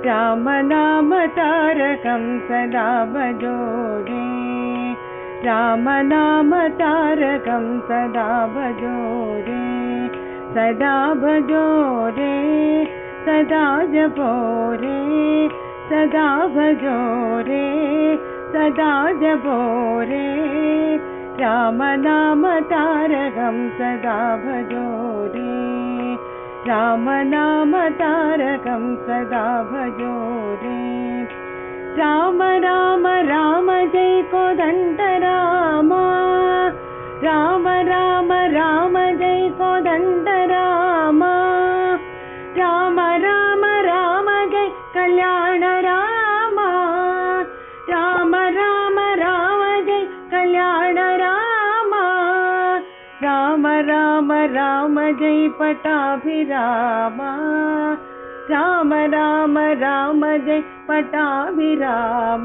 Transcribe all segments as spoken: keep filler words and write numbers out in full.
राम नाम तारकं सदा भजो रे। राम नाम तारकं सदा भजो रे। सदा भजो रे सदा जपो रे। सदा भजो रे सदा जपो रे। राम नाम तारकं सदा भजो रे। राम नाम तारकं सदा भजो रे। राम राम राम जय कोदंड राम। राम राम राम जय कोदंड राम। राम राम राम जय कल्याण राम। राम राम राम जय कल्याण राम। राम राम राम जय पटाभिराम। राम राम राम जय पटाभिराम।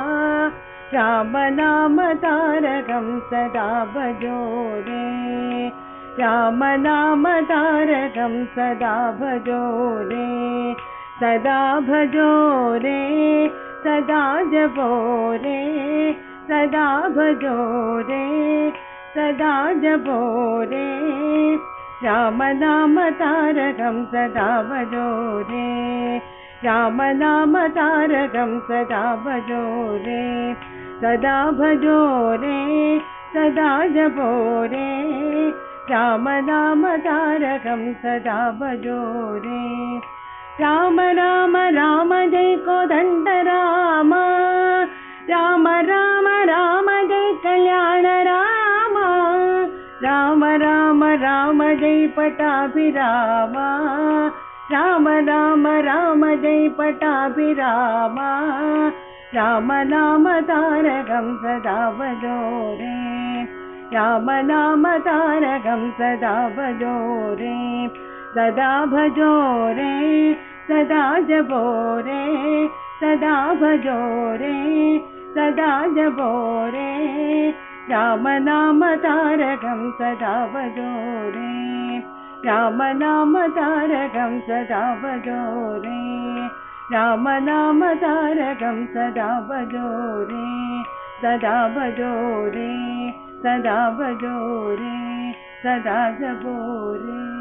राम नाम तारकं सदा भजो रे। राम नाम तारकं सदा भजो रे। सदा भजो रे सदा जपो रे। सदा भजो रे सदा जपो रे। राम नाम तारकं सदा भजो रे। राम नाम तारकं सदा भजो रे। सदा भजो रे सदा जपो रे। राम नाम तारकं सदा भजो रे। राम राम राम जय कोदंड राम। राम राम राम जय कल्याण राम। राम राम राम जय पटाभिराम। राम राम राम जय पटाभिराम। राम नाम तारकं सदा भजो रे। राम नाम तारकं सदा भजो रे। सदा भजो रे सदा जपो रे। सदा भजो रे सदा जपो रे। राम नाम तारकं सदा भजो रे। राम नाम तारकं सदा भजो रे। राम नाम तारकं सदा भजो रे। सदा भजो रे सदा भजो रे सदा जपो रे।